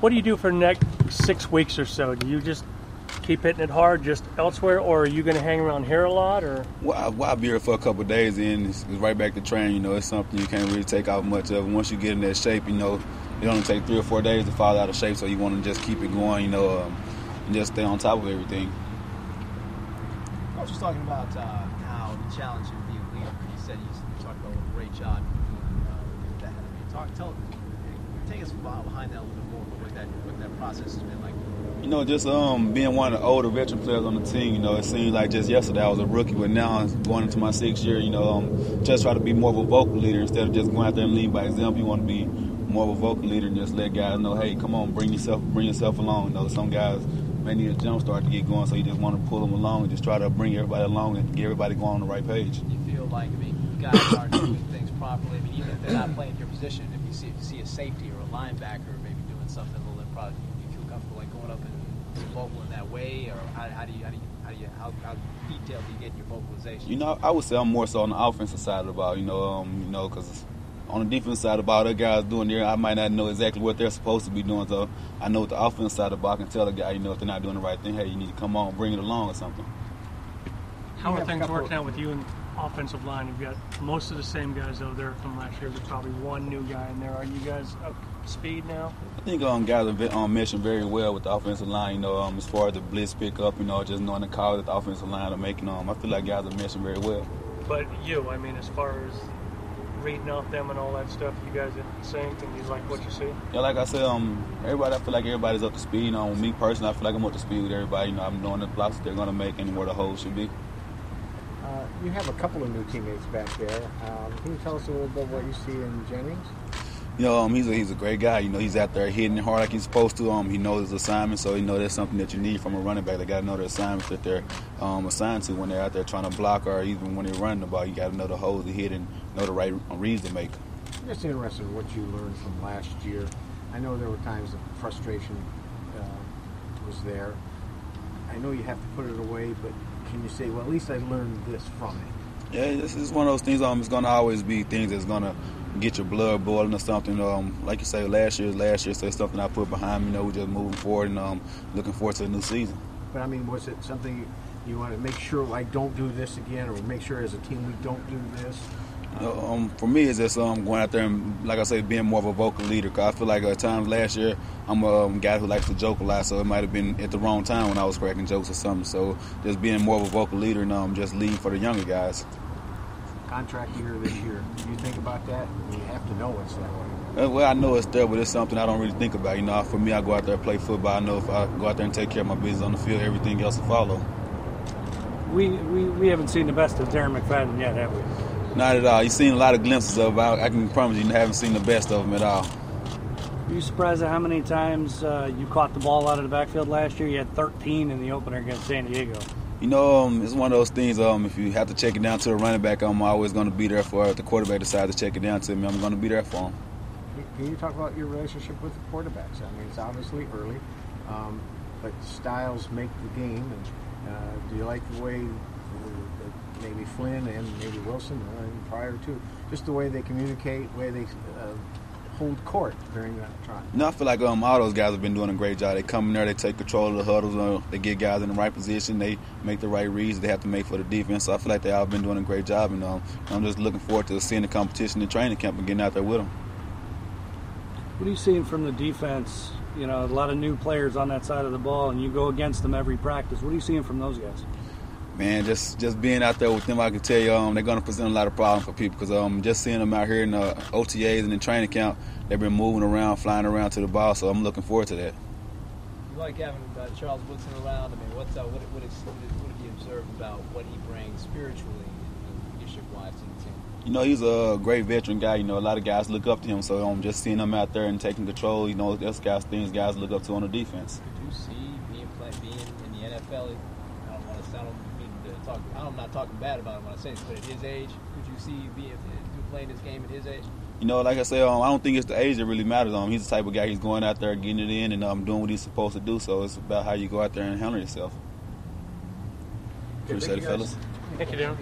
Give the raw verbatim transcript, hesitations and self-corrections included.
What do you do for the next six weeks or so? Do you just keep hitting it hard just elsewhere, or are you going to hang around here a lot? Or well, I, well, I'll be here for a couple of days, and it's, it's right back to training. You know, it's something you can't really take out much of. Once you get in that shape, you know, it only takes three or four days to fall out of shape, so you want to just keep it going, you know, um, and just stay on top of everything. I was just talking about uh, how the challenge of being a leader. You said you, you talked about what a great job doing uh, with that. I mean, talk, tell, take us behind that a little bit more. What that, what that process has been like. You know, just um, being one of the older veteran players on the team, you know, it seems like just yesterday I was a rookie, but now going into my sixth year, you know, um, just try to be more of a vocal leader instead of just going out there and leading by example. You want to be more of a vocal leader and just let guys know, hey, come on, bring yourself, bring yourself along. You know, some guys may need a jump start to get going, so you just want to pull them along and just try to bring everybody along and get everybody going on the right page. You feel like, I mean, guys aren't doing things properly. I mean, even if they're not playing your position, if you see, if you see a safety or a linebacker maybe doing something a little impressive, you feel comfortable like going up and vocal in that way, or how, how do you how do you how do you how, how detailed do you get in your vocalization? You know, I would say I'm more so on the offensive side of the ball. You know, um, you know, because on the defense side of the ball, the guys doing there, I might not know exactly what they're supposed to be doing. So I know with the offensive side of the ball, I can tell a guy, you know, if they're not doing the right thing, hey, you need to come on, bring it along or something. How are things working out with you and offensive line? You've got most of the same guys out there from last year. There's probably one new guy in there. Are you guys up to speed now? I think um, guys are um, meshing very well with the offensive line. You know, um, as far as the blitz pickup, you know, just knowing the call that the offensive line are making. Um, I feel like guys are meshing very well. But you, I mean, as far as reading off them and all that stuff, you guys in sync and you like what you see? Yeah, like I said, um, everybody, I feel like everybody's up to speed. You know, me personally, I feel like I'm up to speed with everybody. You know, I'm knowing the blocks that they're going to make and where the holes should be. Uh, you have a couple of new teammates back there. Um, can you tell us a little bit what you see in Jennings? You know, um, he's a, he's a great guy. You know, he's out there hitting it hard like he's supposed to. Um, he knows his assignment, so you know that's something that you need from a running back. They got to know their assignments that they're um, assigned to when they're out there trying to block, or even when they're running the ball. You got to know the holes to hit and know the right reads to make. I'm just interested in what you learned from last year. I know there were times that frustration uh, was there. I know you have to put it away, but can you say, well, at least I learned this from it? Yeah, this is one of those things. Um, it's going to always be things that's going to get your blood boiling or something. Um, like you say, last year, last year, so it's something I put behind me. You know, we're just moving forward and um, looking forward to the new season. But I mean, was it something you want to make sure I don't do this again, or make sure as a team we don't do this? You know, um, for me, it's just um, going out there and, like I say, being more of a vocal leader. Cause I feel like at times last year, I'm a um, guy who likes to joke a lot, so it might have been at the wrong time when I was cracking jokes or something. So just being more of a vocal leader and um, just leading for the younger guys. Contract year this year. Do you think about that? You have to know it's that way. Uh, well, I know it's there, but it's something I don't really think about. You know, for me, I go out there and play football. I know if I go out there and take care of my business on the field, everything else will follow. We we, we haven't seen the best of Darren McFadden yet, have we? Not at all. You've seen a lot of glimpses of him. I, I can promise you, you haven't seen the best of him at all. Are you surprised at how many times uh, you caught the ball out of the backfield last year? You had thirteen in the opener against San Diego. You know, um, it's one of those things, um, if you have to check it down to a running back, I'm always going to be there for it. If the quarterback decides to check it down to me, I'm going to be there for him. Can you talk about your relationship with the quarterbacks? I mean, it's obviously early, um, but styles make the game. And uh, do you like the way uh, maybe Flynn and maybe Wilson, uh, prior to, just the way they communicate, the way they uh, hold court during that time? No, I feel like um, all those guys have been doing a great job. They come in there, they take control of the huddles, uh, they get guys in the right position, they make the right reads they have to make for the defense. So I feel like they all been doing a great job, and um, I'm just looking forward to seeing the competition in training camp and getting out there with them. What are you seeing from the defense? You know, a lot of new players on that side of the ball, and you go against them every practice. What are you seeing from those guys? Man, just just being out there with them, I can tell you um, they're going to present a lot of problems for people because um, just seeing them out here in the O T As and in training camp, they've been moving around, flying around to the ball, so I'm looking forward to that. You like having uh, Charles Woodson around? I mean, what's uh, what, what, is, what have you observed about what he brings spiritually and leadership-wise to the team? You know, he's a great veteran guy. You know, a lot of guys look up to him, so um, just seeing him out there and taking control, you know, that's guys things guys look up to on the defense. Could you see being, play, being in the N F L? I don't want to sound Talk, I'm not talking bad about him when I say this, but at his age, could you see being playing this game at his age? You know, like I say, um, I don't think it's the age that really matters. Um, he's the type of guy, he's going out there, getting it in, and um, doing what he's supposed to do. So it's about how you go out there and handle yourself. Okay, Appreciate it, fellas. Thank you, Darren.